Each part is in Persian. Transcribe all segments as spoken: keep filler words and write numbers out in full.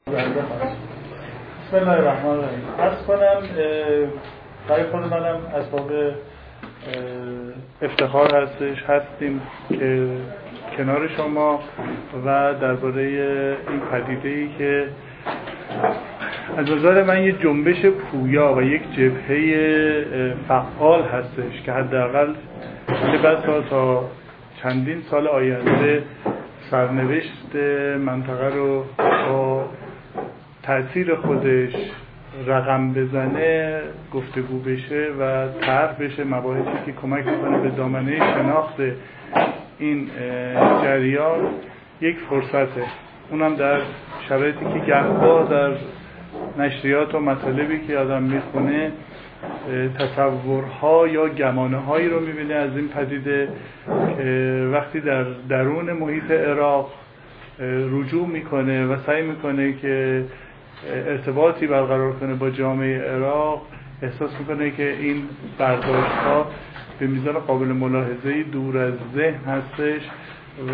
بسم الله الرحمن الرحیم. عرض کنم برای خود منم اسباب افتخار هستش هستیم که کنار شما و درباره این پدیده‌ای که از نظر من یه جنبش پویا و یک جبهه فعال هستش که حداقل بسا تا چندین سال آینده سرنوشت منطقه رو با تأثیر خودش رقم بزنه، گفتگو بشه و طرح بشه، مباحثی که کمک میکنه به دامنه شناخت این جریان یک فرصته، اونم در شرایطی که گهگاه در نشریات و مطالبی که آدم میخونه تصورها یا گمانه هایی رو میبینه از این پدیده که وقتی در درون محیط عراق رجوع میکنه و سعی میکنه که ارتباطی برقرار کنه با جامعه عراق، احساس میکنه که این برداشت ها به میزان قابل ملاحظه‌ای دور از ذهن هستش و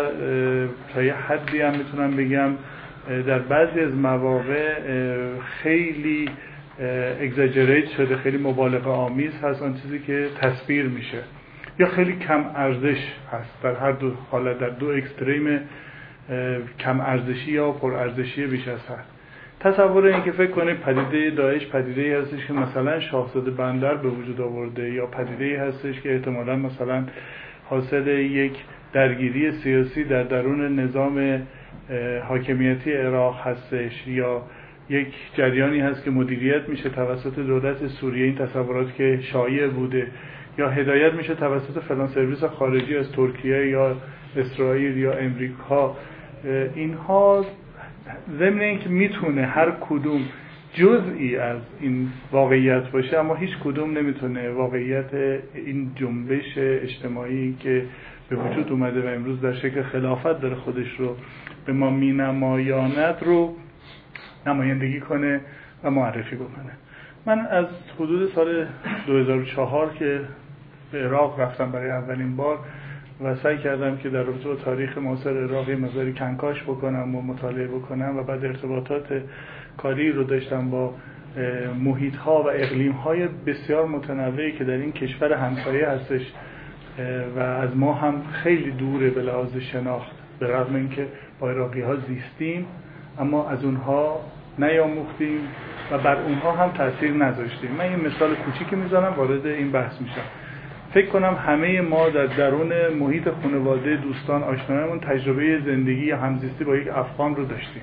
تا یه حدی هم میتونم بگم در بعضی از مواقع خیلی اگزاجریت شده، خیلی مبالغه آمیز هست آن چیزی که تصویر میشه، یا خیلی کم ارزش هست. در هر دو حالت، در دو اکستریم کم ارزشی یا پر ارزشی بیش از حد. تصور این که فکر کنید پدیده داعش پدیده‌ای هستش که مثلا شاهزاده بندر به وجود آورده، یا پدیده‌ای هستش که احتمالاً مثلا حاصل یک درگیری سیاسی در درون نظام حاکمیتی عراق هستش، یا یک جریانی هست که مدیریت میشه توسط دولت سوریه، این تصورات که شایع بوده، یا هدایت میشه توسط فلان سرویس خارجی از ترکیه یا اسرائیل یا امریکا. اینها ضمن اینکه میتونه هر کدوم جزئی از این واقعیت باشه، اما هیچ کدوم نمیتونه واقعیت این جنبش اجتماعی که به وجود اومده و امروز در شکل خلافت داره خودش رو به ما مینمایاند رو نمایندگی کنه و معرفی بکنه. من از حدود سال دو هزار و چهار که به عراق رفتم برای اولین بار و سعی کردم که در رابطه با تاریخ معاصر عراق مقداری کنکاش بکنم و مطالعه بکنم و بعد ارتباطات کاری رو داشتم با محیط‌ها و اقلیم‌های بسیار متنوعی که در این کشور همسایه هستش و از ما هم خیلی دوره به لحاظ شناخت، به رغم اینکه با عراقی‌ها زیستیم اما از اونها نیاموختیم و بر اونها هم تأثیر نذاشتیم. من یه مثال کوچیکی میزنم وارد این بحث میشم. فکر کنم همه ما در درون محیط خانواده، دوستان، آشنایانمون تجربه زندگی یا همزیستی با یک افغان رو داشتیم.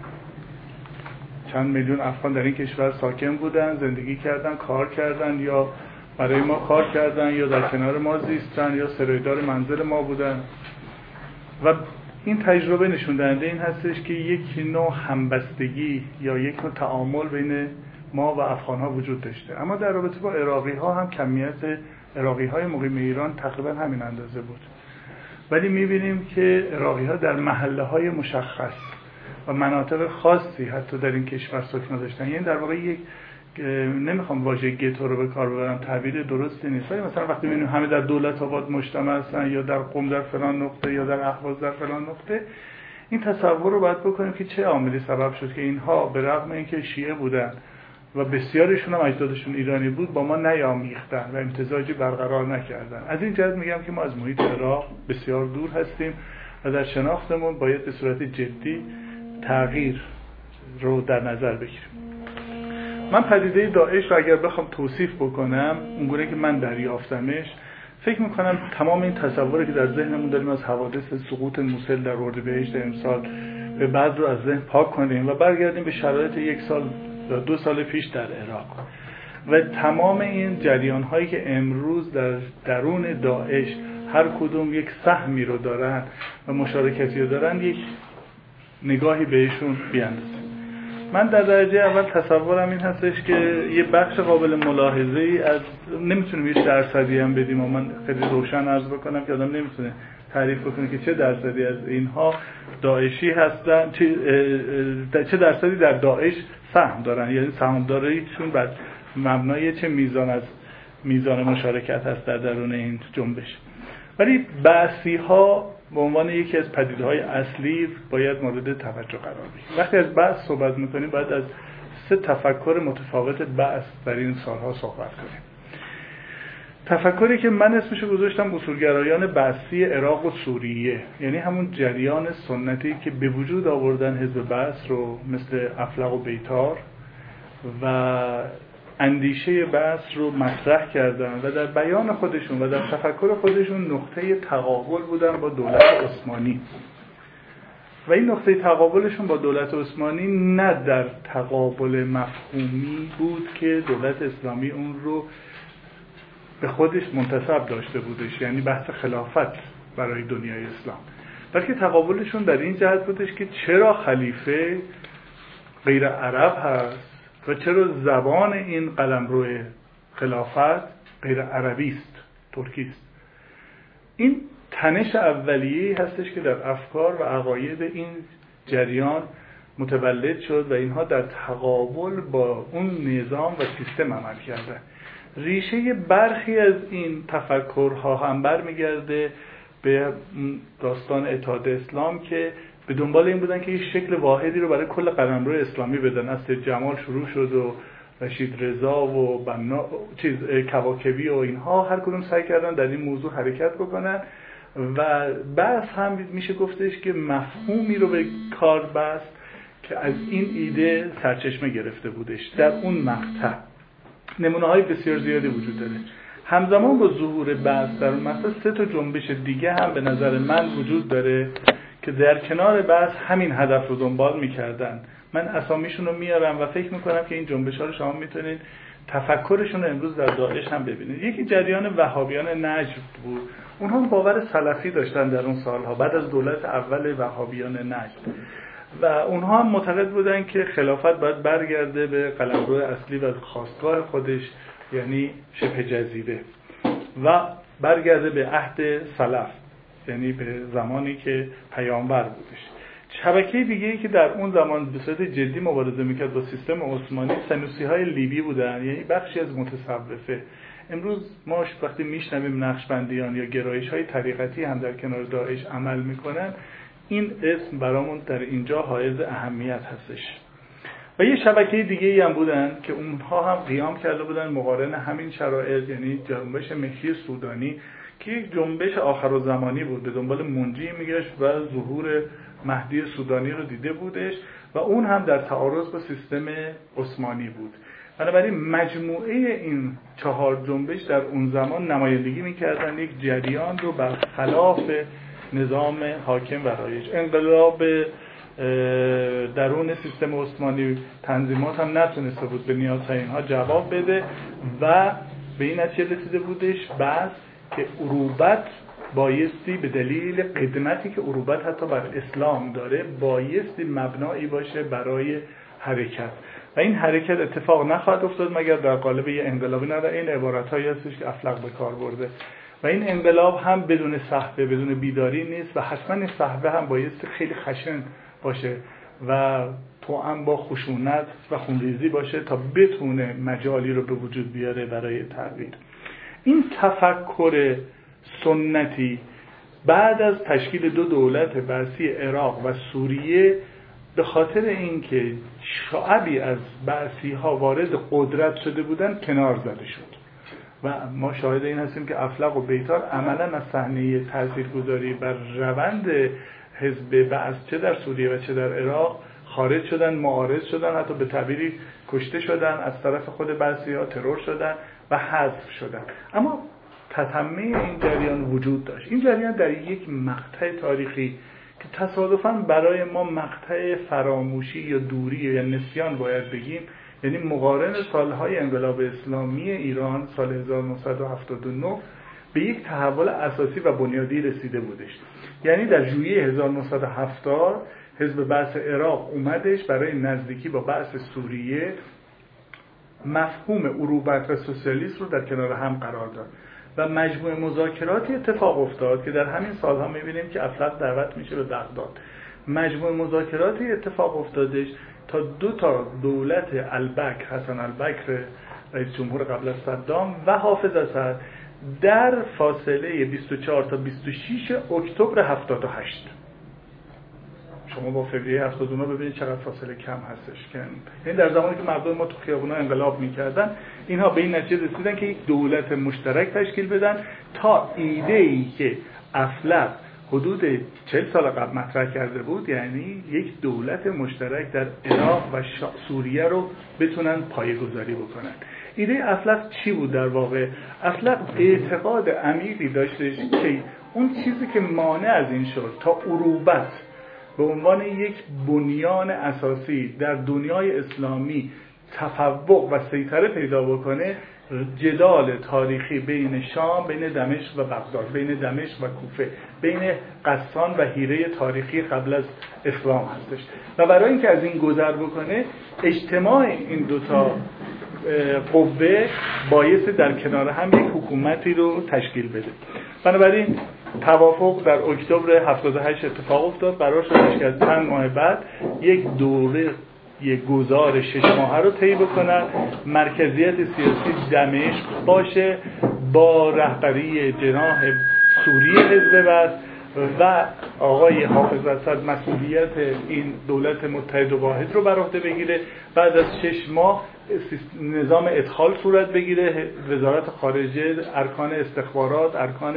چند میلیون افغان در این کشور ساکن بودن، زندگی کردن، کار کردن، یا برای ما کار کردن، یا در کنار ما زیستن، یا سرایدار منزل ما بودن. و این تجربه نشون دهنده این هستش که یک نوع همبستگی یا یک نوع تعامل بین ما و افغان‌ها وجود داشته. اما در رابطه با عراقی‌ها هم کمیت عراقی‌های مقیم ایران تقریبا همین اندازه بود، ولی می‌بینیم که عراقی‌ها در محله‌های مشخص و مناطق خاصی حتی در این کشور سکونت داشتن. یعنی در واقع یک، نمیخوام واژه گتو رو به کار ببرم، تعبیر درستی نیست، ولی مثلا وقتی می‌بینیم همه در دولت آباد مجتمع هستن یا در قم در فلان نقطه یا در اهواز در فلان نقطه، این تصور رو باید بکنیم که چه عاملی سبب شد که اینها به رغم اینکه شیعه بودن و بسیارشون هم اجدادشون ایرانی بود با ما نیامیختن و امتزاجی برقرار نکردن. از این جهت میگم که ما از محیط عراق بسیار دور هستیم و در شناختمون باید به صورت جدی تغییر رو در نظر بگیریم. من پدیده داعش رو اگر بخوام توصیف بکنم اونگونه که من دریافتمش، فکر میکنم تمام این تصوری که در ذهنمون داریم از حوادث سقوط موسل در اردیبهشت امسال به بعد رو از ذهن پاک کنیم و برگردیم به شرایط یک سال دو سال پیش در عراق و تمام این جریان هایی که امروز در درون داعش هر کدوم یک سهمی رو دارن و مشارکتی رو دارن، یک نگاهی بهشون بیاندازیم. من در درجه اول تصورم این هستش که یه بخش قابل ملاحظه ای از، نمیتونیم یه درصدی هم بدیم و من خیلی روشن عرض بکنم که آدم نمیتونه تعریف بکنه که چه درصدی از اینها داعشی هستن، چه, چه درصدی در داعش سهم دارن، یعنی سهامداریشون بر مبنای چه میزان از میزان مشارکت هست در درون این جنبش. ولی بعضی ها به عنوان یکی از پدیده‌های اصلی باید مورد توجه قرار بگیره. وقتی از بعث صحبت می‌کنیم باید از سه تفکر متفاوت بعث در این سالها صحبت کنیم. تفکری که من اسمشو گذاشتم اصولگرایان بعثی عراق و سوریه، یعنی همون جریان سنتی که به وجود آوردن حزب بعث رو مثل افلق و بیتار و اندیشه بعث رو مطرح کردن و در بیان خودشون و در تفکر خودشون نقطه تقابل بودن با دولت عثمانی. و این نقطه تقابلشون با دولت عثمانی نه در تقابل مفهومی بود که دولت اسلامی اون رو به خودش منتسب داشته بودش، یعنی بحث خلافت برای دنیای اسلام، بلکه تقابلشون در این جهت بودش که چرا خلیفه غیر عرب هست و چرا زبان این قلمرو خلافت غیر عربی است، ترکی است. این تنش اولیه‌ای هستش که در افکار و عقاید این جریان متولد شد و اینها در تقابل با اون نظام و سیستم عمل کردن. ریشه برخی از این تفکرها هم برمیگرده به داستان اتحاد اسلام که به دنبال این بودن که یک شکل واحدی رو برای کل قلمرو اسلامی بدن. از جمال شروع شد و رشید رضا و بنا چیز کواکبی و اینها هر کدوم سعی کردن در این موضوع حرکت بکنن و بعض هم میشه گفتش که مفهومی رو به کار بست که از این ایده سرچشمه گرفته بودش. در اون مقطع نمونه های بسیار زیادی وجود داره. همزمان با ظهور بعث در اون مقطع سه تا جنبش دیگه هم به نظر من وجود داره که در کنار بعث همین هدف رو دنبال میکردن. من اسامیشون رو میارم و فکر میکنم که این جنبش ها رو شما میتونید تفکرشون رو امروز در داعش هم ببینید. یکی جریان وهابیان نجد بود. اونها باور سلفی داشتن در اون سالها بعد از دولت اول وهابیان نجد و اونها هم معتقد بودن که خلافت باید برگرده به قلمرو اصلی و خاستگاه خودش، یعنی شبه جزیره، و برگرده به عهد سلف، یعنی به زمانی که پیامبر بودش. شبکه دیگه‌ای که در اون زمان به صورت جدی مبارزه میکرد با سیستم عثمانی سنوسی‌های لیبی بودن، یعنی بخشی از متصوفه. امروز ما وقتی میشنویم نقشبندیان یا گرایش‌های طریقتی هم در کنار داعش عمل میکنن، این اسم برامون در اینجا حائز اهمیت هستش. و یه شبکه دیگه‌ای هم بودن که اونها هم قیام کرده بودن مقارن همین شرایط، یعنی جنبش مهدی سودانی که یک جنبش آخرالزمانی بود، به دنبال منجی میگشت و ظهور مهدی سودانی رو دیده بودش و اون هم در تعارض با سیستم عثمانی بود. بنابراین مجموعه این چهار جنبش در اون زمان نمایندگی میکردن یک جریان رو برخلاف نظام حاکم و رایج. انقلاب درون سیستم عثمانی تنظیمات هم نتونسته بود به نیازهای اینها جواب بده و به این نتیجه رسیده بودش بعد که عروبت بایستی به دلیل قدمتی که عروبت حتی بر اسلام داره بایستی مبنایی باشه برای حرکت و این حرکت اتفاق نخواهد افتاد مگر در قالب یه انقلابی. نه این عبارت‌هایی هستش که افلق به کار برده و این انقلاب هم بدون صحبه بدون بیداری نیست و حتما این صحبه هم بایستی خیلی خشن باشه و توأم با خشونت و خونریزی باشه تا بتونه مجالی رو به وجود بیاره برای تغییر. این تفکر سنتی بعد از تشکیل دو دولت بعثی عراق و سوریه به خاطر اینکه شعبی از بعثی ها وارد قدرت شده بودن کنار زده شد و ما شاهد این هستیم که افلق و بیتار عملا از صحنه تاثیرگذاری بر روند حزب بعث چه در سوریه و چه در عراق خارج شدن، معارض شدن، حتی به تعبیری کشته شدن، از طرف خود بعثی ها ترور شدن و حذف شدن. اما تتمه این جریان وجود داشت. این جریان در یک مقطع تاریخی که تصادفاً برای ما مقطع فراموشی یا دوری یا نسیان باید بگیم، یعنی مقارن سالهای انقلاب اسلامی ایران سال هزار و نهصد و هفتاد و نه به یک تحول اساسی و بنیادی رسیده بودش. یعنی در ژوئیه هزار و نهصد و هفتاد حزب بعث عراق اومدش برای نزدیکی با بعث سوریه مفهوم عروبت و سوسیالیسم رو در کنار هم قرار داد و مجموعه مذاکراتی اتفاق افتاد که در همین سالها می‌بینیم که افلاق دعوت میشه به بغداد. مجموعه مذاکراتی اتفاق افتادش تا دو تا دولت البکر، حسن البکر رئیس جمهور قبل از صدام و حافظ اسد در فاصله بیست و چهار تا بیست و شش اکتبر هفتاد و هشت. شما با فوریه هفتاد و نه ببینید چقدر فاصله کم هستش. که این در زمانی که مردم ما تو خیابونا انقلاب میکردن، اینها به این نتیجه رسیدن که یک دولت مشترک تشکیل بدن تا ایده ای که افلق حدود چهل سال قبل مطرح کرده بود، یعنی یک دولت مشترک در عراق و سوریه رو بتونن پایه‌گذاری بکنن. ایده افلق چی بود در واقع؟ افلق اعتقاد عمیقی داشتش که اون چیزی که مانع از این شد تا عروبت به عنوان یک بنیان اساسی در دنیای اسلامی تفوق و سیطره پیدا بکنه، جدال تاریخی بین شام، بین دمشق و بغداد، بین دمشق و کوفه، بین قسطان و حیره تاریخی قبل از اسلام هستش. و برای اینکه از این گذر بکنه، اجتماع این دوتا قوه بایست در کنار هم یک حکومتی رو تشکیل بده. بنابراین توافق در اکتبر هفتاد و هشت اتفاق افتاد. قرار شدش که از چند ماه بعد یک دوره یک گذار شش ماهه رو طی بکنن. مرکزیت سیاسی دمشق باشه با رهبری جناح سوریه حزب وصل و آقای حافظ اسد مسئولیت این دولت متحد و واحد رو بر عهده بگیره. بعد از شش ماه نظام ادخال صورت بگیره، وزارت خارجه، ارکان استخبارات، ارکان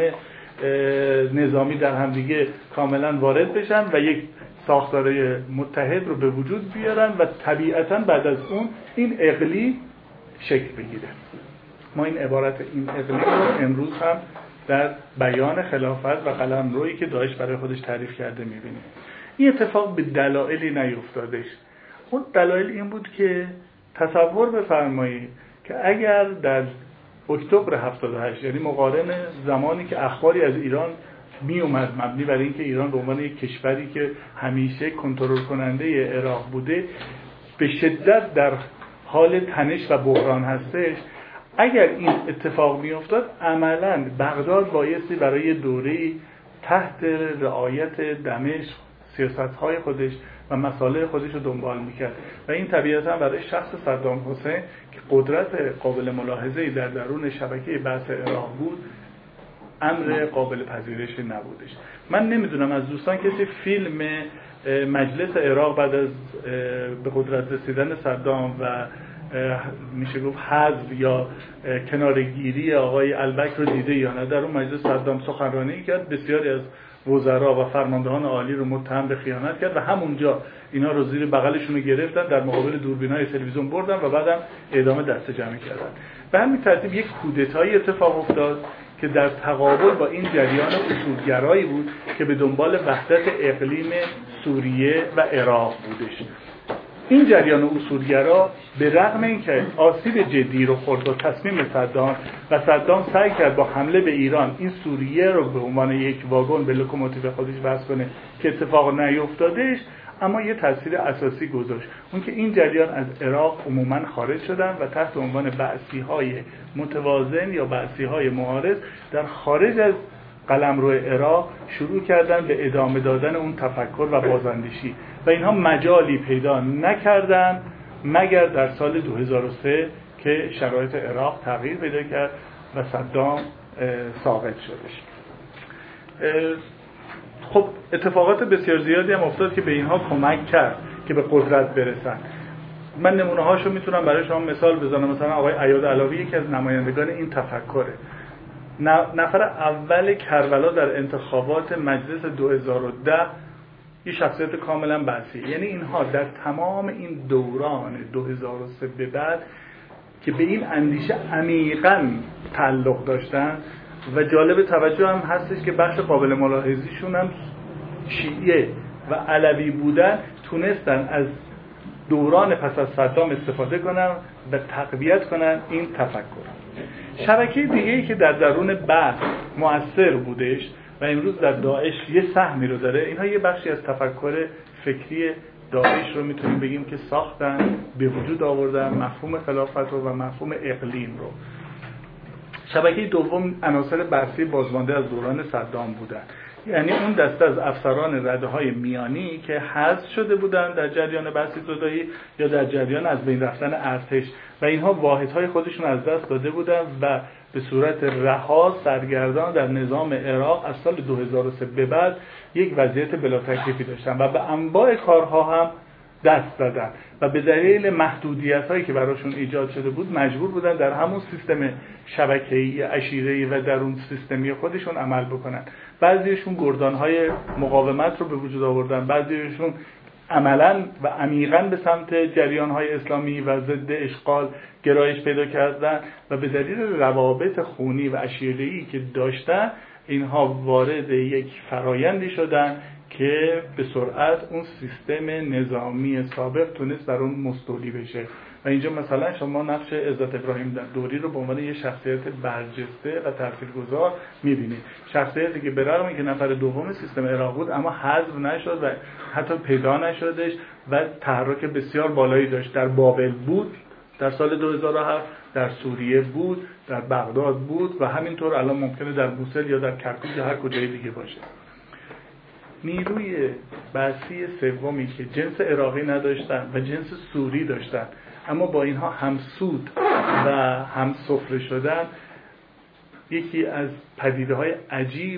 نظامی در هم دیگه کاملا وارد بشن و یک ساختار متحد رو به وجود بیارن و طبیعتاً بعد از اون این اقلیم شکل بگیره. ما این عبارت این اقلیم رو امروز هم در بیان خلافت و قلمرویی که داعش برای خودش تعریف کرده میبینیم. این اتفاق به دلایلی نیفتادش. اون دلایل این بود که تصور بفرمایید که اگر در اکتبر هفتاد و هشت، یعنی مقارن زمانی که اخباری از ایران می اومد مبنی بر اینکه ایران به عنوان یک کشوری که همیشه کنترل کننده عراق بوده به شدت در حال تنش و بحران هستش، اگر این اتفاق می افتاد عملاً بغداد بایستی برای دوره‌ای تحت رعایت دمشق سیاست‌های خودش و مسائل خودش رو دنبال میکرد و این طبیعتاً برای شخص صدام حسین که قدرت قابل ملاحظه‌ای در درون شبکه بعث عراق بود امر قابل پذیرش نبودش. من نمیدونم از دوستان کسی فیلم مجلس عراق بعد از به قدرت رسیدن صدام و میشه گفت حذف یا کنارگیری آقای البک رو دیده یا نه؟ در اون مجلس صدام سخنرانی کرد، بسیاری از وزرا و فرماندهان عالی رو متهم به خیانت کرد و همونجا اینا رو زیر بغلشون رو گرفتن، در مقابل دوربینای تلویزیون بردن و بعدم اعدام دست جمعی کردن. به همین ترتیب یک کودتایی اتفاق افتاد که در تقابل با این جریان اصولگرایی بود که به دنبال وحدت اقلیم سوریه و عراق بودش. این جریان اصولگرا به رغم اینکه آسیب جدی رو خورد با تصمیم صدام و صدام سعی کرد با حمله به ایران این سوریه رو به عنوان یک واگن به لوکوموتیو خودش وصل کنه که اتفاق نیفتادش، اما یه تاثیر اساسی گذاشت، اون که این جریان از عراق عموما خارج شدن و تحت عنوان بعثی‌های متوازن یا بعثی‌های معارض در خارج از قلمرو عراق شروع کردن به ادامه دادن اون تفکر و بازاندیشی و اینها مجالی پیدا نکردن مگر در سال دو هزار و سه که شرایط عراق تغییر پیدا کرد و صدام ساقط شدش. خب اتفاقات بسیار زیادی هم افتاد که به اینها کمک کرد که به قدرت برسن. من نمونه هاشو میتونم برای شما مثال بزنم. مثلا آقای عیاد علوی یکی از نمایندگان این تفکره، نفر اول کربلا در انتخابات مجلس دو هزار و ده، یه شخصیت کاملا بعثی. یعنی اینها در تمام این دوران دو هزار و سه به بعد که به این اندیشه عمیقاً تعلق داشتن و جالب توجه هم هستش که بخش قابل ملاحظه‌شون هم شیعه و علوی بودن، تونستن از دوران پس از صدام استفاده کنن و تقویت کنن این تفکر. شبکه دیگه‌ای که در درون بعث مؤثر بودش و امروز در داعش یه سهمی رو داره، اینها یه بخشی از تفکر فکری داعش رو میتونیم بگیم که ساختن، به وجود آوردن مفهوم خلافت رو و مفهوم اقلیم رو. شبکه دوم عناصر بعثی بازمانده از دوران صدام بودن یعنی اون دسته از افسران رده‌های میانی که حذف شده بودن در جریان بحث زدایی یا در جریان از بین رفتن ارتش و اینها واحدهای خودشون از دست داده بودن و به صورت رها سرگردان در نظام عراق از سال دو هزار و سه به بعد یک وضعیت بلا تکلیفی داشتن و به انواع کارها هم دست دادن و به دلیل محدودیت‌هایی که براشون ایجاد شده بود مجبور بودن در همون سیستم شبکه‌ای عشیره‌ای و در اون سیستمی خودشون عمل بکنن. بعضیشون گردان‌های مقاومت رو به وجود آوردن، بعضیشون عملاً و عمیقاً به سمت جریان‌های اسلامی و ضد اشغال گرایش پیدا کردن و به دلیل روابط خونی و عشیره‌ای که داشتن اینها وارد یک فرایندی شدن که به سرعت اون سیستم نظامی سابق تونست بر اون مستولی بشه و اینجا مثلا شما نقش عزت ابراهیم دوری رو به عنوان یه شخصیت برجسته و تاثیرگذار می‌بینید. شخصیتی که به رغم اینکه نفر دوم سیستم عراق بود اما حذف نشد و حتی پیدا نشدش و تحرک بسیار بالایی داشت. در بابل بود در سال دو هزار و هفت، در سوریه بود، در بغداد بود و همینطور الان ممکنه در بوسل یا در کرکوک یا هر کجای دیگه باشه. نیروی بعثی سومی که جنس عراقی نداشتن و جنس سوری داشتن اما با اینها همسود و همسفره شدن یکی از پدیده‌های عجیب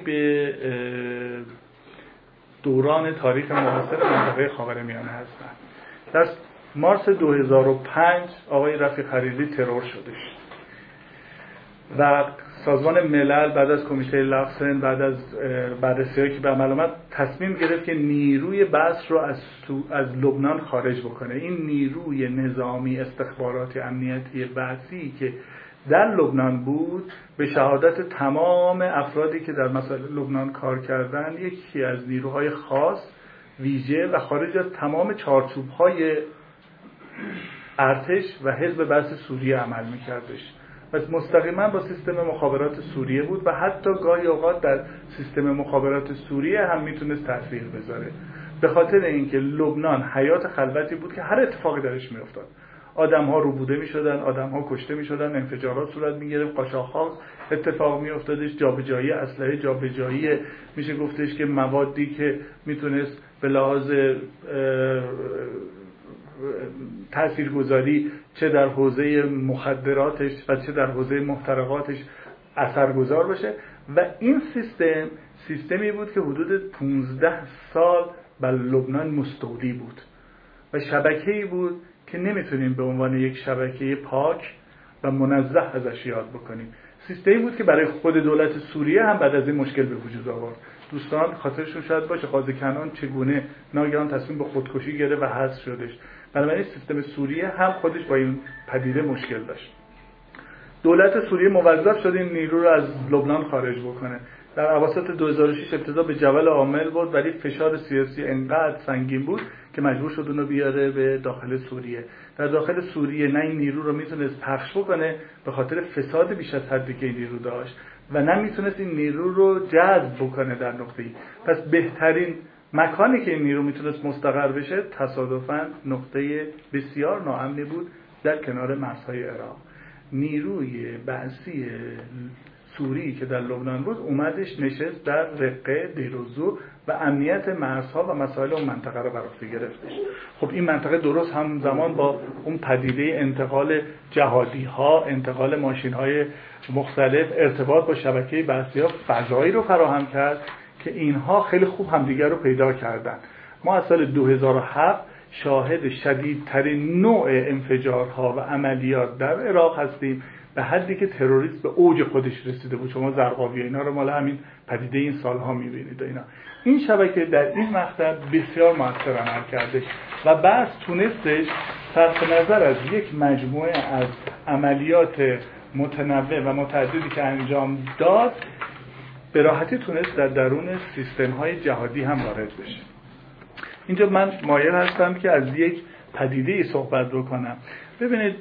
دوران تاریخ معاصر منطقه خاورمیانه هستند. در مارس دو هزار و پنج آقای رفیق خلیلی ترور شدش و سازمان ملل بعد از کمیته لافسن بعد از بررسی‌هایی که به عمل آمد تصمیم گرفت که نیروی بعث رو از از لبنان خارج بکنه. این نیروی نظامی استخباراتی امنیتی بعثی که در لبنان بود به شهادت تمام افرادی که در مسائل لبنان کار کردن یکی از نیروهای خاص ویژه و خارج از تمام چارچوب‌های ارتش و حزب بعث سوریه عمل می‌کردش. پس مستقیما با سیستم مخابرات سوریه بود و حتی گاهی اوقات در سیستم مخابرات سوریه هم میتونست تاثیر بذاره به خاطر اینکه لبنان حیات خلوتی بود که هر اتفاقی درش میافتاد. آدم‌ها روبوده می‌شدن، آدم‌ها کشته می‌شدن، انفجارات صورت می‌گرفت، قاچاق‌ها اتفاق می‌افتادش، جابجایی اسلحه، جابجایی میشه گفتش که موادی که میتونست به لحاظ تاثیرگذاری چه در حوزه مخدراتش و چه در حوزه محترقاتش اثرگذار باشه و این سیستم سیستمی بود که حدود پانزده سال بر لبنان مستولی بود و شبکه‌ای بود که نمیتونیم به عنوان یک شبکه پاک و منزه ازش یاد بکنیم. سیستمی بود که برای خود دولت سوریه هم بعد از این مشکل به وجود آورد. دوستان خاطرشون شاید باشه قاضی کنان چگونه ناگهان تصمیم به خودکشی گرفت و حذف شدش. بنابراین سیستم سوریه هم خودش با این پدیده مشکل داشت. دولت سوریه موظف شد این نیرو رو از لبنان خارج بکنه. در اواسط دو هزار و شش ابتدا به جبل عامل بود ولی فشار سیاسی انقدر سنگین بود که مجبور شد اونو بیاره به داخل سوریه. در داخل سوریه نه این نیرو رو میتونست پخش بکنه به خاطر فساد بیش از حدی که این نیرو داشت و نه میتونست این نیرو رو جذب بکنه در نقطه‌ای. پس بهترین مکانی که این نیرو میتونست مستقر بشه تصادفاً نقطه بسیار ناامنی بود در کنار مرزهای عراق. نیروی بعثی سوری که در لبنان بود اومدش نشست در رقه، دیروزور و امنیت مرزها و مسائل اون منطقه رو بر عهده گرفتش. خب این منطقه درست هم زمان با اون پدیده انتقال جهادی ها، انتقال ماشین های مختلف، ارتباط با شبکه بعثی ها فضایی رو فراهم کرد که اینها خیلی خوب همدیگر رو پیدا کردن. ما از سال دو هزار و هفت شاهد شدیدترین نوع انفجارها و عملیات در عراق هستیم به حدی که تروریست به اوج خودش رسیده بود. شما زرقاوی اینا رو مال همین پدیده این سالها میبینید. اینا این شبکه در این مقطع بسیار موثر عمل کرده و بعد تونستش صرف نظر از یک مجموعه از عملیات متنوع و متعددی که انجام داد به راحتی تونست در درون سیستم‌های جهادی هم وارد بشه. اینجا من مایل هستم که از یک پدیده‌ای صحبت بکنم. ببینید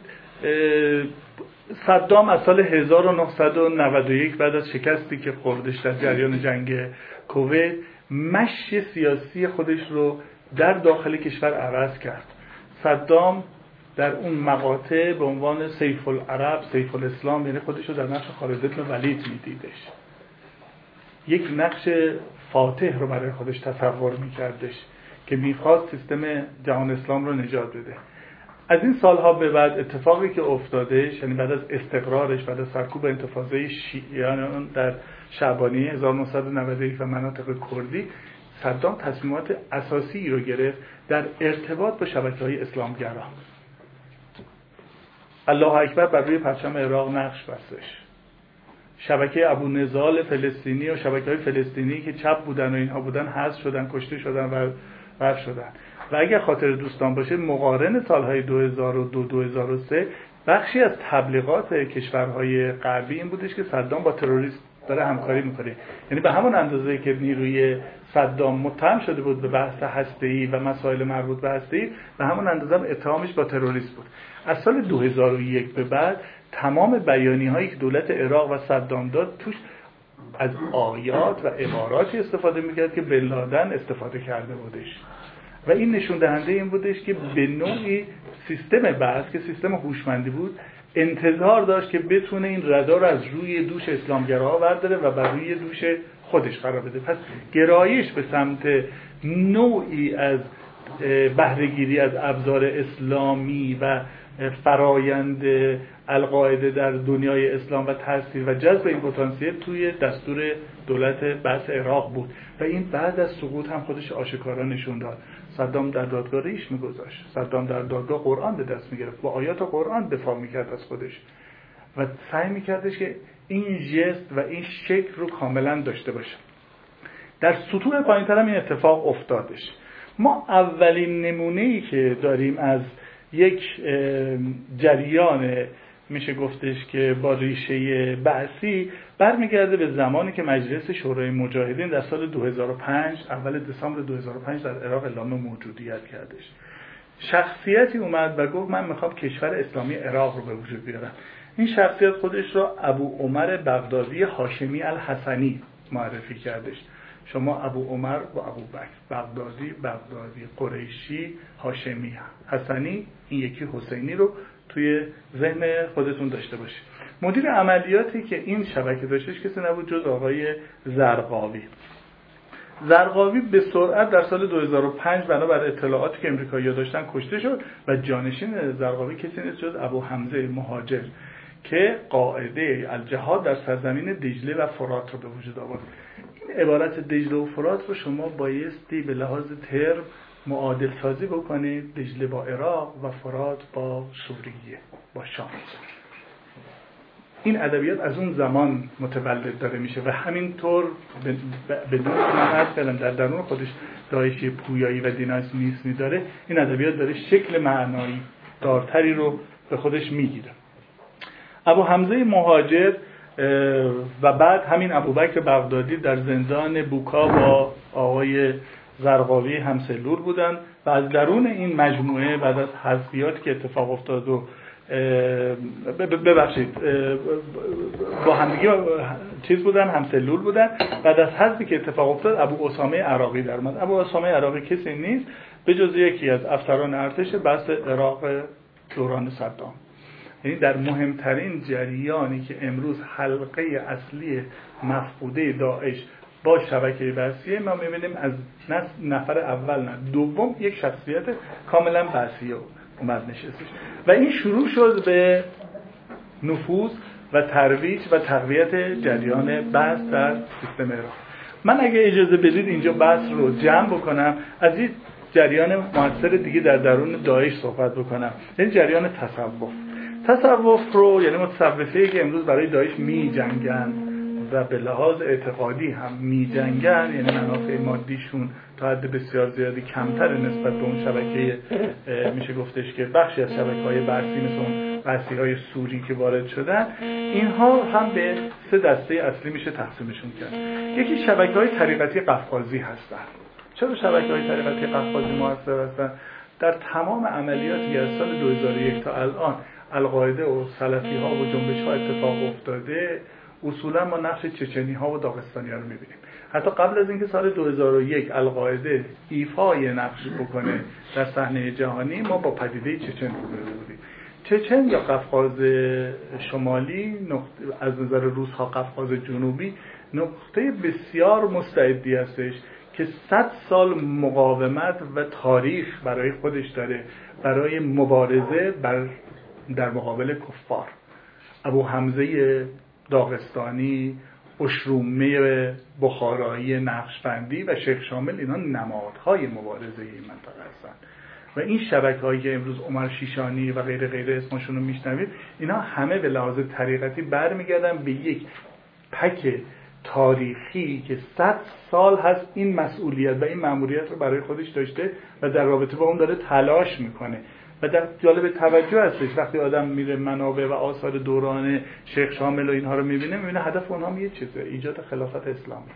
صدام از سال هزار و نهصد و نود و یک بعد از شکستی که خوردش در جریان جنگ کویت مشی سیاسی خودش رو در داخل کشور عوض کرد. صدام در اون مقاطع به عنوان سیف العرب، سیف الاسلام، یعنی خودش رو در نقش خالد بن ولید میدیدش. یک نقش فاتح رو برای خودش تصور میکردش که میخواست سیستم جهان اسلام رو نجات بده. از این سالها به بعد اتفاقی که افتادش، یعنی بعد از استقرارش، بعد از سرکوب انتفاضه شیعیان در شعبانیه هزار و نهصد و نود و یک و مناطق کردی، صدام تصمیمات اساسی رو گرفت در ارتباط با شبکه‌های اسلامگرا. الله اکبر بر روی پرچم عراق نقش بستش. شبکه ابو نضال فلسطینی و شبکه‌های فلسطینی که چپ بودن و اینها بودن حذف شدن، کشته شدن و رفع شدن. و اگر خاطر دوستان باشه مقارن سالهای دو هزار و دو دو هزار و سه بخشی از تبلیغات کشورهای غربی این بودش که صدام با تروریست داره همکاری میکنه. یعنی به همون اندازه که نیروی صدام متهم شده بود به بحث هسته‌ای و مسائل مربوط به هسته‌ای، به همون اندازه هم اتهامش با تروریست بود. از سال دو هزار و یک به بعد تمام بیانیه‌هایی که دولت عراق و صدام داد توش از آیات و عباراتی استفاده میکرد که بن لادن استفاده کرده بودش و این نشون دهنده این بودش که به نوعی سیستم بعث که سیستم هوشمندی بود انتظار داشت که بتونه این ردا رو از روی دوش اسلامگراها برداره و بر روی دوش خودش قرار بده. پس گرایش به سمت نوعی از بهره‌گیری از ابزار اسلامی و فرایند القاعده در دنیای اسلام و تاثیر و جذب این پتانسیل توی دستور دولت بعث عراق بود و این بعد از سقوط هم خودش آشکارا نشون داد. صدام در دادگاه ریش میگذاشت، صدام در دادگاه قرآن به دست میگرفت، با آیات قرآن دفاع میکرد از خودش و سعی میکردش که این ژست و این شکل رو کاملا داشته باشه. در سطوح پایین‌تر هم این اتفاق افتادش. ما اولین نمونه‌ای که داریم از یک جریان میشه گفتش که با ریشه بعثی برمیگرده به زمانی که مجلس شورای مجاهدین در سال دو هزار و پنج اول دسامبر دو هزار و پنج در عراق اعلام موجودیت کردش. شخصیتی اومد و گفت من میخوام کشور اسلامی عراق رو به وجود بیارم. این شخصیت خودش رو ابو عمر بغدادی هاشمی الحسنی معرفی کردش. شما ابو عمر و ابو بکر، بغدادی، بغدادی، قریشی، هاشمی، حسنی، این یکی حسینی رو توی ذهن خودتون داشته باشید. مدیر عملیاتی که این شبکه داشتش کسی نبود جز آقای زرقاوی. زرقاوی به سرعت در سال دو هزار و پنج بنابر اطلاعاتی که امریکایی‌ها داشتن کشته شد و جانشین زرقاوی کسی نیست جز ابو حمزه مهاجر که قاعده الجهاد در سرزمین دجله و فرات رو به وجود آورد. این عبارت دجله و فرات رو شما بایستی به لحاظ ترم معادل سازی بکنید، دجله با عراق و فرات با سوریه، با شام. این ادبیات از اون زمان متولد داره میشه و همینطور بدون من حرف کردم در درون خودش داعشی پویایی و دینامیسمی داره. این ادبیات داره شکل معنایی دارتری رو به خودش میگیره. ابو حمزه مهاجر و بعد همین ابوبکر بغدادی در زندان بوکا با آقای زرقاوی همسلول بودن و از درون این مجموعه بعد از حذفیاتی که اتفاق افتاد و ببخشید با همدیگه چیز بودن، همسلول بودن، بعد از حذفی که اتفاق افتاد ابو اسامه عراقی در اومد. ابو اسامه عراقی کسی نیست به جز یکی از افسران ارتش بعث عراق دوران صدام. یعنی در مهمترین جریانی که امروز حلقه اصلی مفقوده داعش با شبکه بعثیه ما می‌بینیم از نفر اول نه دوم یک شخصیت کاملا بعثیه اومد نشستش و این شروع شد به نفوذ و ترویج و تقویت جریان بعث در سیستم عراق. من اگه اجازه بدید اینجا بحث رو جمع بکنم از این جریان مؤثر دیگه در درون داعش صحبت بکنم، این جریان تصوف. تصوف رو یعنی متصوفه‌ای که امروز برای داعش می جنگن و به لحاظ اعتقادی هم می جنگن، یعنی منافع مادیشون تا حد بسیار زیادی کمتر نسبت به اون شبکه میشه گفتش که بخشی از شبکه‌های بعثی مثل اون بعثی‌های سوری که وارد شدن، اینها هم به سه دسته اصلی میشه تقسیمشون کرد. یکی شبکه‌های طریقتی قفقازی هستن. چرا شبکه‌های طریقتی قفقازی موثر هستن؟ در تمام عملیاتی از سال دو هزار و یک تا الان القاعده و سلفی ها و جنبش ها اتفاق افتاده، اصولا ما نقش چچنی ها و داغستانی ها رو میبینیم. حتی قبل از اینکه سال دو هزار و یک القاعده ایفای نقش بکنه در صحنه جهانی، ما با پدیده چچن روبرو بودیم. چچن یا قفقاز شمالی از نظر روس ها قفقاز جنوبی نقطه بسیار مستعدی هستش که صد سال مقاومت و تاریخ برای خودش داره برای مبارزه بر در مقابل کفار. ابو حمزه داغستانی، اشرومه بخارایی نقشبندی و شیخ شامل، اینا نمادهای مبارزه این منطقه هستن و این شبکه‌هایی که امروز عمر شیشانی و غیر غیر اسمشون رو میشنوید، اینا همه به لحاظ طریقتی برمیگردن به یک پک تاریخی که صد سال هست این مسئولیت و این مأموریت رو برای خودش داشته و در رابطه با اون داره تلاش میکنه. و در جالب توجه هستش وقتی آدم میره منابع و آثار دوران شیخ شامل و اینها رو میبینه، میبینه هدف اونها هم یه چیزه، ایجاد خلافت اسلامی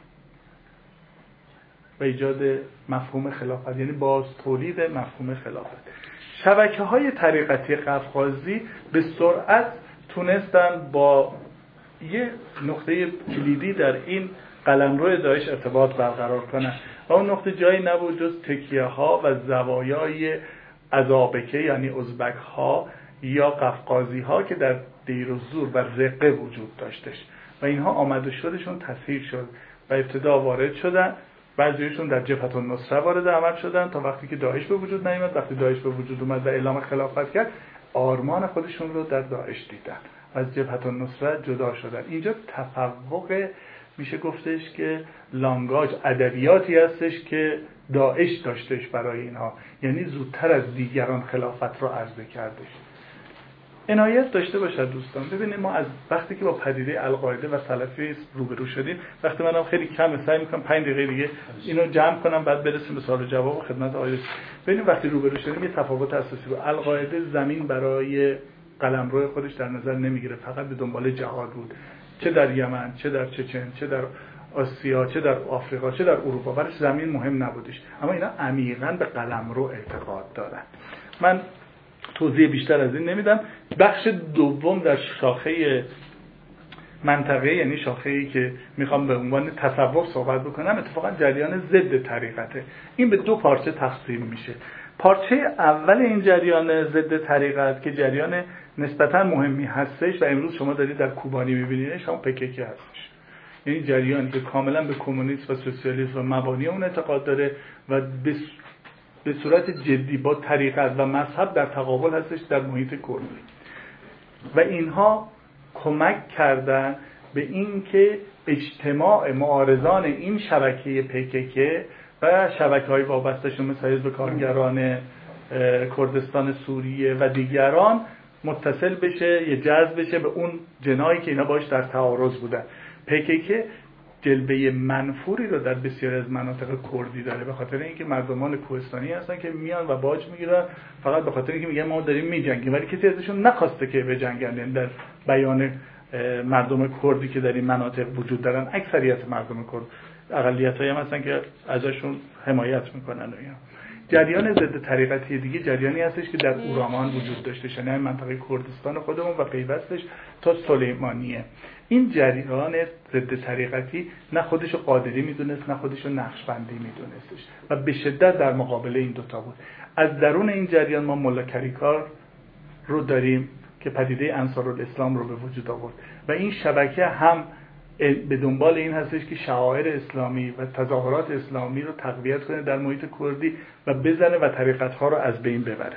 و ایجاد مفهوم خلافت، یعنی باز تولید مفهوم خلافت. شبکه‌های طریقتی قفقازی به سرعت تونستن با یه نقطه کلیدی در این قلمرو داعش ارتباط برقرار کنن و اون نقطه جایی نبود جز تکیه ها و زوایای ازابکه یعنی ازبک ها یا قفقازی ها که در دیر و زور و رقه وجود داشتش و اینها آمده شدشون تسهیل شد و ابتدا وارد شدن. بعضیشون در جبهه النصره وارد عمل شدن تا وقتی که داعش به وجود نیامد. وقتی داعش به وجود اومد و اعلام خلافت کرد، آرمان خودشون رو در داعش دیدن، از جبهه النصره جدا شدن. اینجا تفوق میشه گفتش که لانگاژ ادبیاتی هستش که داعش داشتش برای اینها، یعنی زودتر از دیگران خلافت رو عرضه کردش. عنایت داشته باشد دوستان. ببینید ما از وقتی که با پدیده القاعده و سلفی روبرو شدیم، وقتی منم خیلی کم سعی میکنم پنج دقیقه دیگه اینو جمع کنم بعد برسیم به سوال و جواب و خدمت آقای. ببینید وقتی روبرو شدیم یه تفاوت اساسی بود. القاعده زمین برای قلمرو خودش در نظر نمیگیره، فقط به دنبال جهاد بود، چه در یمن، چه در چچن، چه در آسیا، چه در آفریقا، چه در اروپا. برایش زمین مهم نبودش. اما اینا عمیقاً به قلمرو اعتقاد دارن. من توضیح بیشتر از این نمیدم. بخش دوم در شاخه منطقه، یعنی شاخه‌ای که میخوام به عنوان تصوف صحبت بکنم، اتفاقا جریان ضد طریقته. این به دو پارچه تقسیم میشه. پارچه اول این جریان ضد طریقت که جریان نسبتاً مهمی هستش و امروز شما دارید در کوبانی میبینیدش، هم پکک هستش. یعنی جریانی که کاملا به کمونیسم و سوسیالیسم و مبانی اون اعتقاد داره و به به صورت جدی با طریقت و مذهب در تقابل هستش در محیط کردی و اینها کمک کردن به این که اجتماع معارضان این شبکه پکک و شبکه‌های وابسته‌شون مثل حزب کارگران کردستان سوریه و دیگران متصل بشه، یا جذب بشه به اون جناحی که اینا باش در تعارض بودن. پکک جلوه منفوری رو در بسیاری از مناطق کردی داره، به خاطر اینکه مردمان کوهستانی هستن که میان و باج میگیرن فقط به خاطر اینکه میگن ما داریم میجنگیم، ولی کسی ازشون نخواسته که بجنگن. یعنی در بیان مردم کردی که در این مناطق وجود دارن، اکثریت مردم کرد، اقلیت‌هایی هم هستن که ازشون حمایت میکنن. و اینا جریان ضد طریقتی دیگه جریانی هستش که در اورامان وجود داشته، یعنی منطقه کردستان خودمون و پیوستش تا سلیمانیه. این جریان ضد طریقتی نه خودش قادری میدونست نه خودش نقشبندی میدونستش و به شدت در مقابل این دوتا بود. از درون این جریان ما ملا کریکار رو داریم که پدیده انصارالاسلام رو به وجود آورد و این شبکه هم به دنبال این هستش که شعائر اسلامی و تظاهرات اسلامی رو تقویت کنه در محیط کردی و بزنه و طریقت‌ها رو از بین ببره.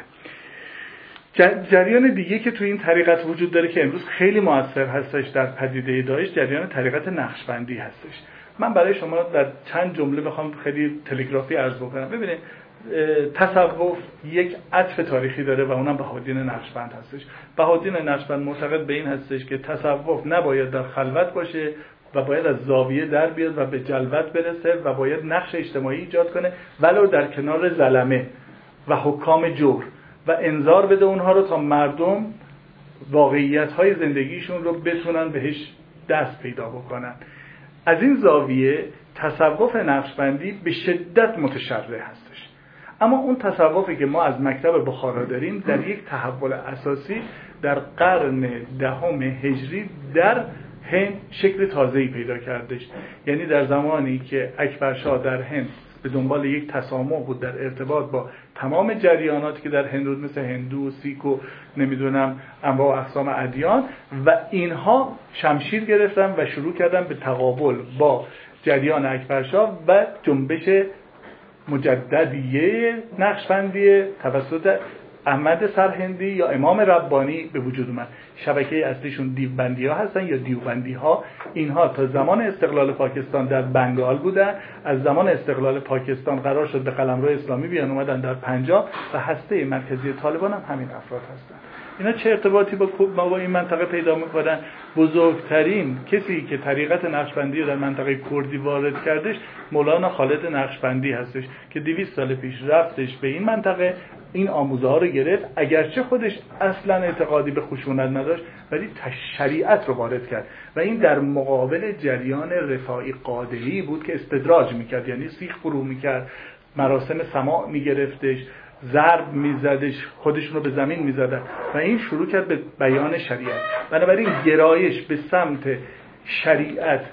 جریان دیگه که تو این طریقت وجود داره که امروز خیلی مؤثر هستش در پدیده داعش، جریان طریقت نقشبندی هستش. من برای شما در چند جمله بخوام خیلی تلگرافی عرض بکنم. ببینید تصوف یک عطف تاریخی داره و اونم بهادین نقشبند هستش. بهادین نقشبند معتقد به این هستش که تصوف نباید در خلوت باشه و باید از زاویه در بیاد و به جلوت برسه و باید نقش اجتماعی ایجاد کنه ولو در کنار ظلمه و حکام جور و انذار بده اونها رو تا مردم واقعیت‌های زندگیشون رو بتونن بهش دست پیدا بکنن. از این زاویه تصوف نقشبندی به شدت متشرع هستش. اما اون تصوفی که ما از مکتب بخارا داریم در یک تحول اساسی در قرن دهم هجری در هند شکل تازه‌ای پیدا کردش. یعنی در زمانی که اکبرشاه در هند به دنبال یک تسامح بود در ارتباط با تمام جریاناتی که در هند بود، مثل هندو و سیک و نمیدونم انواع و اقسام ادیان، و اینها شمشیر گرفتن و شروع کردن به تقابل با جریان اکبرشاه و جنبش مجددیه نقشبندی توسط احمد سرهندی یا امام ربانی به وجود اومد. شبکه اصلیشون دیوبندی ها هستن یا دیوبندی ها. اینها تا زمان استقلال پاکستان در بنگال بودن، از زمان استقلال پاکستان قرار شد به قلمرو اسلامی بیان اومدن در پنجاب و هسته مرکزی طالبان هم همین افراد هستن. اینا چه ارتباطی با ما با این منطقه پیدا میکنن؟ بزرگترین کسی که طریقت نقشبندی رو در منطقه کردی وارد کردش مولانا خالد نقشبندی هستش که دویست سال پیش رفتش به این منطقه، این آموزه ها رو گرفت، اگرچه خودش اصلا اعتقادی به خشونت نداشت ولی شریعت رو وارد کرد و این در مقابل جریان رفاعی قادری بود که استدراج میکرد، یعنی سیخ فرو میکرد، مراسم سماع میگرفتش، ضرب میزدش، خودشون رو به زمین میزدن و این شروع کرد به بیان شریعت. بنابراین گرایش به سمت شریعت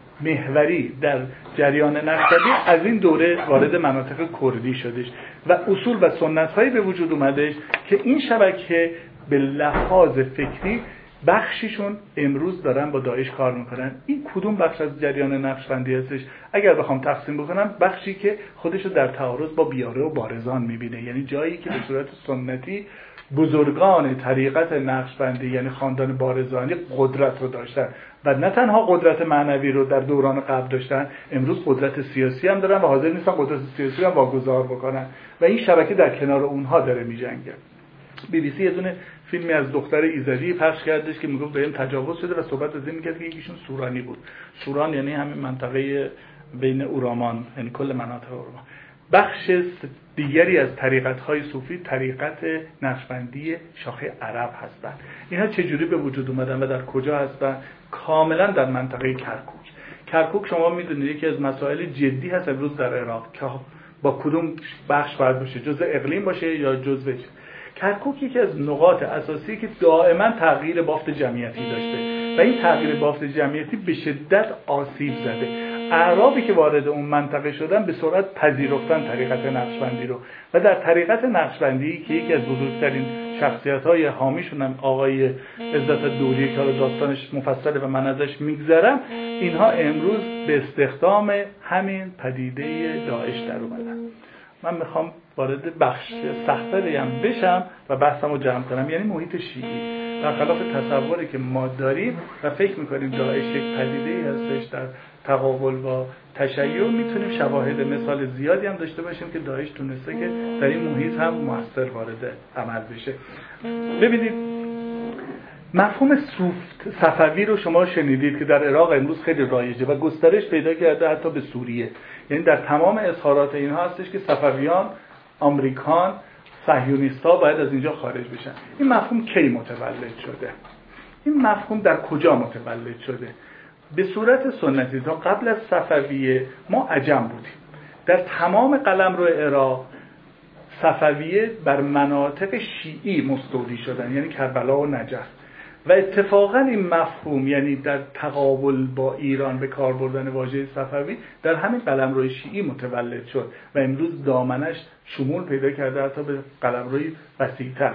محوری در جریان نقشبندی از این دوره وارد مناطق کردی شدش و اصول و سنت‌هایی به وجود اومدش که این شبکه به لحاظ فکری بخشیشون امروز دارن با داعش کار میکنن. این کدوم بخش از جریان نقشبندی هستش؟ اگر بخوام تقسیم بکنم، بخشی که خودشو در تعارض با بیاره و بارزان میبینه، یعنی جایی که به صورت سنتی بزرگان طریقت نقشبندی یعنی خاندان بارزانی قدرت رو داشتن و نه تنها قدرت معنوی رو در دوران قبل داشتن، امروز قدرت سیاسی هم دارن و حاضر نیستن قدرت سیاسی هم واگذار بکنن و این شبکه در کنار اونها داره میجنگه. بی بی سی یه دونه فیلمی از دختر ایزدی پخش کردش که میگفت بهم تجاوز شده و صحبت از این میکرد که یکیشون سورانی بود. سوران یعنی همین منطقه بین اورامان، یعنی کل مناطق اورامان. بخش دیگری از طریقت‌های صوفی طریقت نقشبندی شاخه عرب هستند. اینها چجوری به وجود اومدن و در کجا هستن؟ کاملا در منطقه کرکوک. کرکوک شما میدونید یکی از مسائل جدی هست امروز در عراق که با کدوم بخش باید باشه، جزء اقلیم باشه یا جزء کرکوک یکی از نقاط اساسی که دائما تغییر بافت جمعیتی داشته و این تغییر بافت جمعیتی به شدت آسیب زده. اعرابی که وارد اون منطقه شدن به سرعت پذیرفتن طریقت نقشبندی رو و در طریقت نقشبندی که یکی از بزرگترین شخصیت‌های حامیشون هم آقای عزت دوری که داستانش مفصله و من ازش میگذرم، اینها امروز به استخدام همین پدیده داعش در اومدن. من میخوام وارد بخش سخت‌تری هم بشم و بحثمو جمع کنم، یعنی محیط شیعی. برخلاف تصوری که ما داریم و فکر میکنیم داعش یک پدیده‌ای هستش در تقابل با تشیع، میتونیم شواهد مثال زیادی هم داشته باشیم که داعش تونسته که در این محیط هم موثر وارد عمل بشه. ببینید مفهوم صفوی رو شما شنیدید که در عراق امروز خیلی رایجه و گسترش پیدا کرده حتی به سوریه. یعنی در تمام اظهارات اینها هستش که صفویان، آمریکان، صهیونیست‌ها باید از اینجا خارج بشن. این مفهوم کی متولد شده؟ این مفهوم در کجا متولد شده؟ به صورت سنتی تا قبل از صفویه ما عجم بودیم. در تمام قلمرو عراق صفویه بر مناطق شیعی مستولی شدن، یعنی کربلا و نجف. و اتفاقا این مفهوم یعنی در تقابل با ایران به کار بردن واژه صفوی در همین قلمرو شیعی متولد شد و امروز دامنش شمول پیدا کرده حتی به قلمروی وسیع‌تر.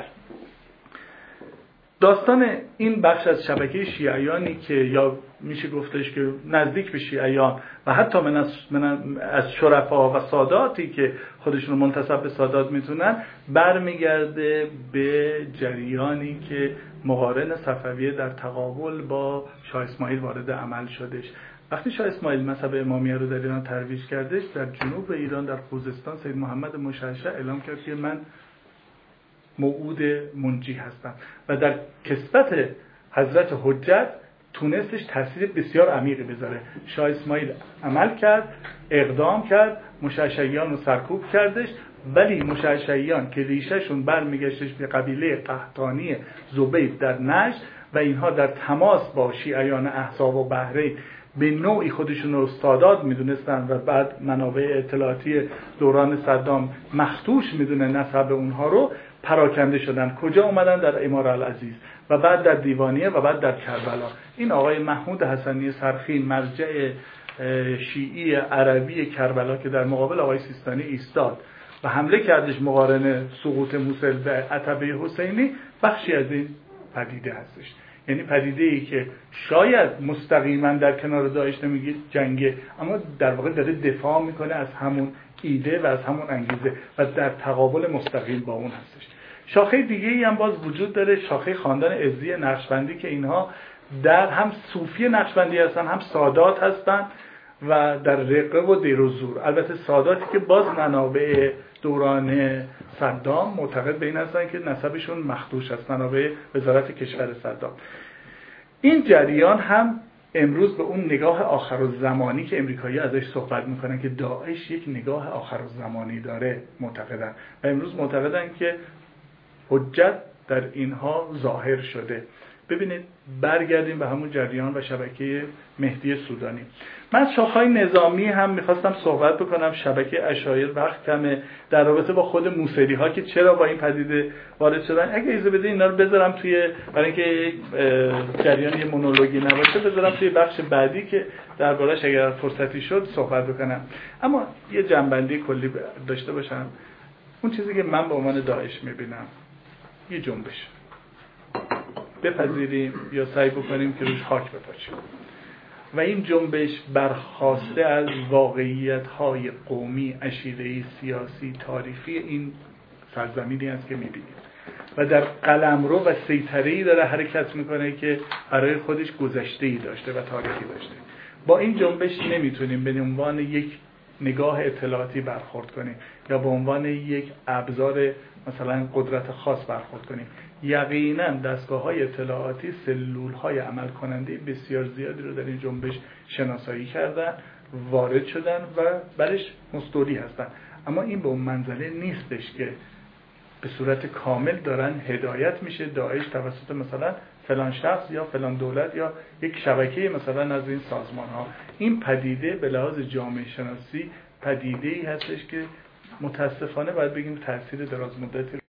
داستان این بخش از شبکه شیعیانی که یا میشه گفتش که نزدیک به شیعیان و حتی من از, من از شرفا و ساداتی که خودشون منتسب به سادات میتونن برمیگرده به جریانی که مقارن صفویه در تقابل با شاه اسماعیل وارد عمل شدش. وقتی شاه اسماعیل مذهب امامیه رو در ایران ترویج کردش، در جنوب ایران در خوزستان سید محمد مشعشع اعلام کرد که من موعود منجی هستم و در کسبت حضرت حجت تونستش تاثیر بسیار عمیقی بذاره. شاه اسماعیل عمل کرد، اقدام کرد، مشعشعیان رو سرکوب کردش، ولی مشعشعیان که ریشهشون برمیگشتش به قبیله قحطانی زبید در نجد و اینها در تماس با شیعیان احزاب و بحرین به نوعی خودشون رو سادات میدونستن و بعد منابع اطلاعاتی دوران صدام مختوش میدونه نسب اونها رو، پراکنده شدن. کجا اومدن؟ در امار العزیز و بعد در دیوانیه و بعد در کربلا. این آقای محمود حسنی سرخی مرجع شیعی عربی کربلا که در مقابل آقای سیستانی ایستاد و حمله کردش مقارن سقوط موصل به عتبه حسینی، بخشی از این پدیده هستش. یعنی پدیده ای که شاید مستقیما در کنار داعش نمیگه جنگه، اما در واقع داره دفاع میکنه از همون ایده و از همون انگیزه و در تقابل مستقیم با اون هستش. شاخه دیگه ای هم باز وجود داره، شاخه خاندان عزی نقشبندی که اینها در هم صوفی نقشبندی هستن، هم سادات هستن و در رقه و دیر و زور. البته ساداتی که باز منابع دوران صدام معتقد به این هستن که نسبشون مخدوش است، منابع وزارت کشور صدام. این جریان هم امروز به اون نگاه آخرالزمانی که امریکایی ازش صحبت میکنن که داعش یک نگاه آخرالزمانی داره معتقدن و امروز معتقدن که حجت در اینها ظاهر شده. ببینید برگردیم به همون جریان و شبکه مهدی سودانی. من از شاخه‌های نظامی هم میخواستم صحبت بکنم. شبکه اشایر وقت کمه در رابطه با خود موسوی ها که چرا با این پدیده وارد شدن. اگه اجازه بدید اینا رو بذارم توی، برای اینکه جریان یه مونولوژی نباشه، بذارم توی بخش بعدی که درباره‌اش اگر فرصتی شد صحبت بکنم. اما یه جنبندی کلی داشته باشم. اون چیزی که من به عنوان داعش میبینم یه جنبش، بپذیریم یا سعی بکنیم که روش خاک بپاچیم، و این جنبش برخواسته از واقعیت‌های قومی، عشیره‌ای، سیاسی، تاریخی این سرزمینی است که می‌بینیم و در قلمرو و سیطره‌ای داره حرکت میکنه که برای خودش گذشته‌ای داشته و تاریخی داشته. با این جنبش نمیتونیم به عنوان یک نگاه اطلاعاتی برخورد کنیم یا به عنوان یک ابزار مثلا قدرت خاص برخورد کنیم. یقینا دستگاه‌های اطلاعاتی سلول‌های عمل کننده بسیار زیادی رو در این جنبش شناسایی کردن، وارد شدن و برش مستولی هستن، اما این به اون منزله نیستش که به صورت کامل دارن هدایت میشه داعش توسط مثلا فلان شخص یا فلان دولت یا یک شبکه مثلا از این سازمان ها. این پدیده به لحاظ جامعه شناسی پدیده‌ای هستش که متاسفانه باید بگیم تاثیر دراز مدتی